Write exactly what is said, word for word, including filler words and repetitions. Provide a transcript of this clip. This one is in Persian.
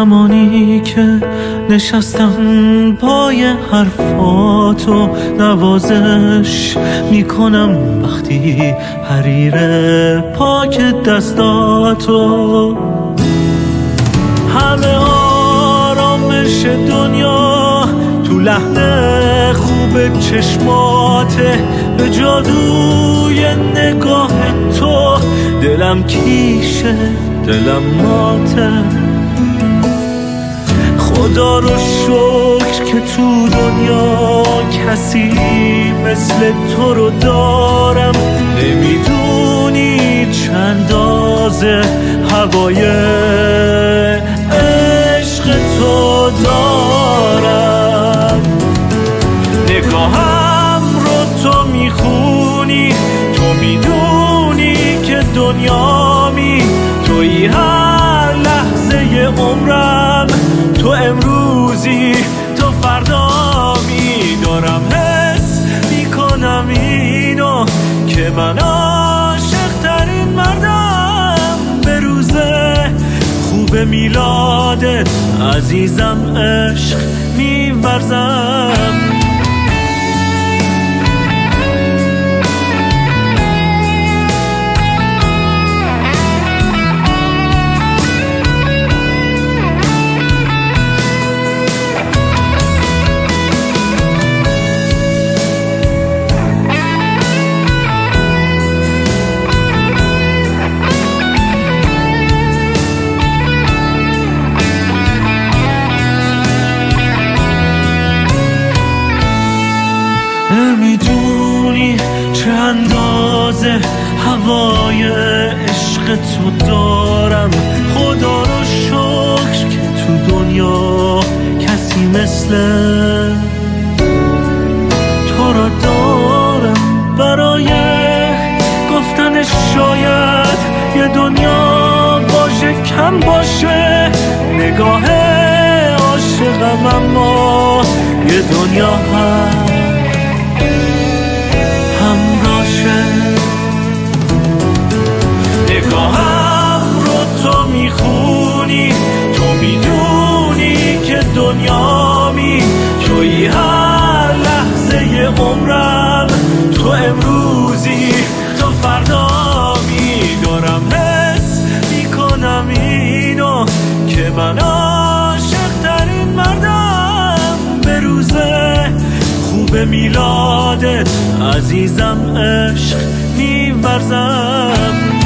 زمانی که نشستم پای حرفاتو نوازش میکنم، وقتی حریر پاک دستاتو، همه آرامش دنیا تو لحن خوب چشماته، به جادوی نگاه تو دلم کیشه، دلم ماته. خدا رو شکر که تو دنیا کسی مثل تو رو دارم. نمیدونی چندازه هوای عشق تو دارم. نگاهم رو تو میخونی، تو میدونی که دنیامی، تویی هر لحظه عمرم، تو امروزی تو فردامی. دارم حس میکنم اینو که من عاشق ترین مردم، به روز خوب میلادت عزیزم عشق میورزم. نمیدونی چه اندازه هوای عشق تو دارم. خدا رو شکر که تو دنیا کسی مثل تو را دارم. برای گفتن شاید یه دنیا باشه کم باشه، نگاه عاشقم اما یه دنیا هست نگاهم رو تو میخونی، تو میدونی که دنیامی، تویی هر لحظه عمرم، تو امروزی تو فردامی. دارم حس میکنم اینو که من عاشق ترین مردم، به روز خوب میلادت عزیزم عشق میورزم.